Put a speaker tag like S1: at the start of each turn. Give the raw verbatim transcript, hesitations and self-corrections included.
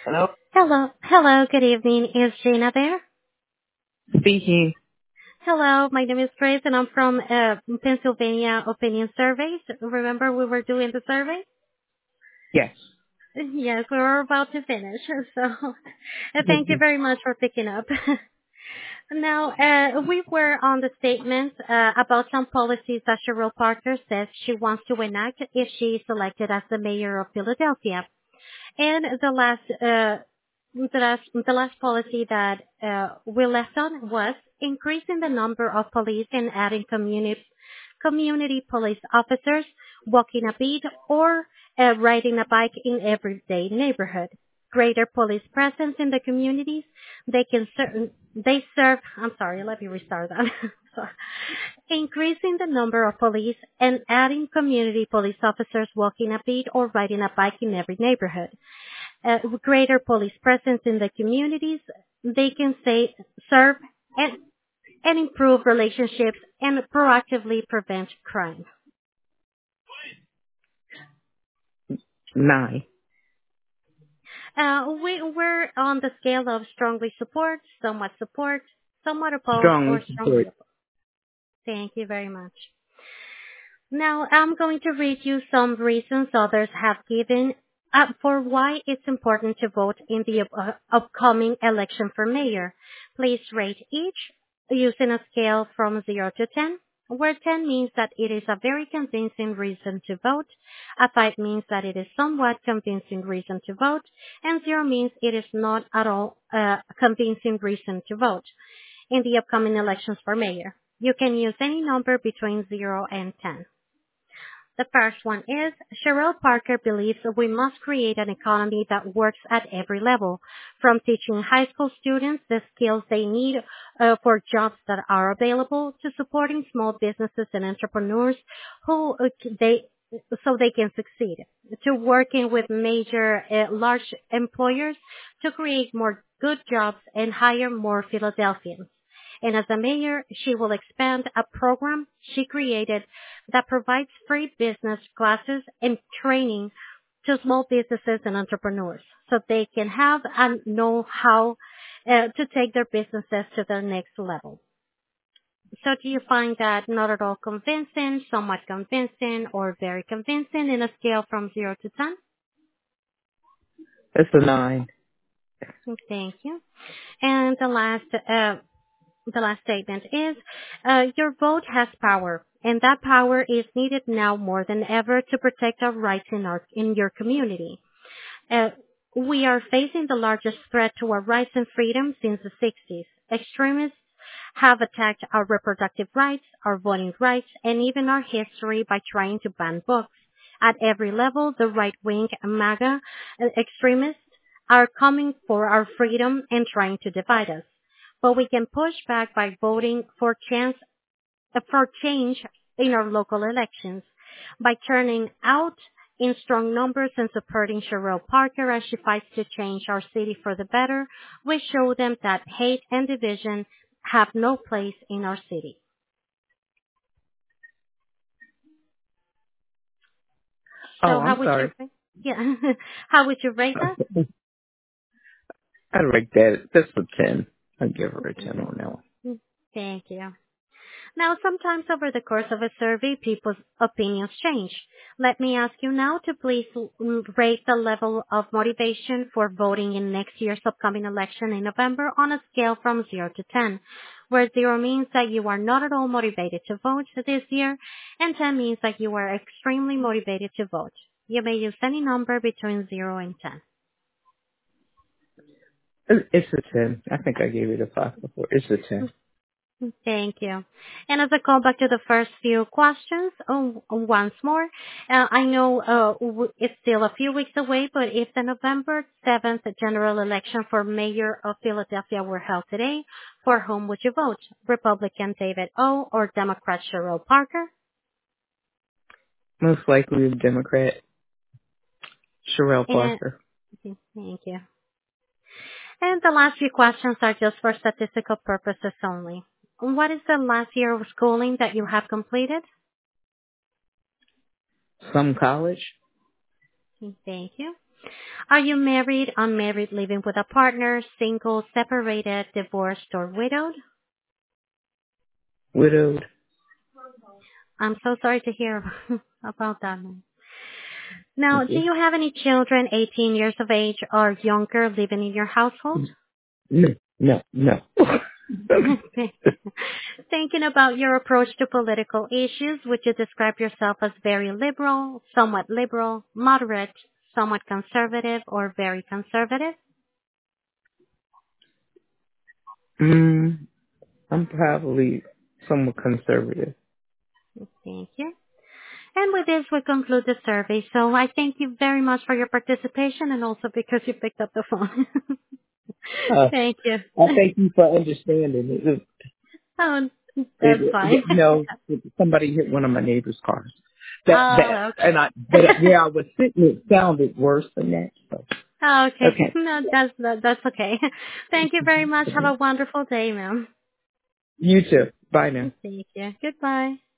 S1: Hello?
S2: Hello. Hello. Good evening. Is Gina there?
S1: Speaking.
S2: Hello. My name is Grace, and I'm from uh, Pennsylvania Opinion Surveys. Remember we were doing the survey?
S1: Yes.
S2: Yes, we were about to finish. So uh, thank you
S1: Mhm.
S2: very much for picking up. Now, uh, we were on the statement uh, about some policies that Cheryl Parker says she wants to enact if she is elected as the mayor of Philadelphia. And the last, uh, the last, the last policy that uh, we left on was increasing the number of police and adding community community police officers walking a beat or uh, riding a bike in everyday neighborhood. Greater police presence in the communities. They can ser- they serve. I'm sorry. Let me restart that. Sorry. Increasing the number of police and adding community police officers walking a beat or riding a bike in every neighborhood. Uh, greater police presence in the communities. They can say, serve and, and improve relationships and proactively prevent crime.
S1: Nine.
S2: Uh, we, we're on the scale of strongly support, somewhat support, somewhat opposed, or
S1: Strongly
S2: strongly
S1: support.
S2: opposed. Thank you very much. Now, I'm going to read you some reasons others have given uh, for why it's important to vote in the uh, upcoming election for mayor. Please rate each using a scale from zero to ten, where ten means that it is a very convincing reason to vote, a five means that it is somewhat convincing reason to vote, and zero means it is not at all a convincing reason to vote in the upcoming elections for mayor. You can use any number between zero and ten. The first one is Cheryl Parker believes that we must create an economy that works at every level, from teaching high school students the skills they need uh, for jobs that are available to supporting small businesses and entrepreneurs who uh, they so they can succeed, to working with major uh, large employers to create more good jobs and hire more Philadelphians. And as a mayor, she will expand a program she created that provides free business classes and training to small businesses and entrepreneurs so they can have and know how uh, to take their businesses to their next level. So do you find that not at all convincing, somewhat convincing, or very convincing in a scale from zero to ten?
S1: That's a nine.
S2: Thank you. And the last uh, the last statement is, uh, your vote has power, and that power is needed now more than ever to protect our rights in our in your community. Uh, we are facing the largest threat to our rights and freedoms since the sixties. Extremists have attacked our reproductive rights, our voting rights, and even our history by trying to ban books. At every level, the right-wing MAGA extremists are coming for our freedom and trying to divide us. But we can push back by voting for chance for change in our local elections, by turning out in strong numbers and supporting Cheryl Parker as she fights to change our city for the better. We show them that hate and division have no place in our city.
S1: Oh,
S2: So how
S1: I'm
S2: would you,
S1: sorry.
S2: yeah, how would you rate us?
S1: I'd rate that. That's a ten. I'd give her a ten on that one.
S2: Thank you. Now, sometimes over the course of a survey, people's opinions change. Let me ask you now to please rate the level of motivation for voting in next year's upcoming election in November on a scale from zero to ten, where zero means that you are not at all motivated to vote this year, and ten means that you are extremely motivated to vote. You may use any number between zero and ten.
S1: It- It's a ten. I think I gave it a five before. It's a ten.
S2: Thank you. And as a callback to the first few questions, oh, once more, uh, I know uh, w- it's still a few weeks away, but if the November seventh general election for mayor of Philadelphia were held today, for whom would you vote? Republican David O. or Democrat Cheryl Parker?
S1: Most likely a Democrat. Sherelle
S2: And
S1: Parker.
S2: thank you. And the last few questions are just for statistical purposes only. What is the last year of schooling that you have completed?
S1: Some college.
S2: Thank you. Are you married, unmarried, living with a partner, single, separated, divorced, or widowed?
S1: Widowed.
S2: I'm so sorry to hear about that. Now,
S1: Thank
S2: do
S1: you.
S2: you have any children eighteen years of age or younger living in your household?
S1: No, no, no.
S2: Thinking about your approach to political issues, would you describe yourself as very liberal, somewhat liberal, moderate, somewhat conservative, or very conservative?
S1: mm, I'm probably somewhat conservative.
S2: Thank you. And with this, we conclude the survey. So I thank you very much for your participation and also because you picked up the phone.
S1: Uh,
S2: Thank you.
S1: I thank you for understanding. It,
S2: Oh,
S1: it,
S2: that's fine.
S1: it, you know, somebody hit one of my neighbor's cars. That that
S2: Oh,
S1: and I,
S2: okay.
S1: but where I was sitting, it sounded worse than that. So
S2: Oh, okay.
S1: okay,
S2: No, that's that, that's okay. Thank you very much. Have a wonderful day, ma'am.
S1: you too. Bye now.
S2: Thank you. Goodbye.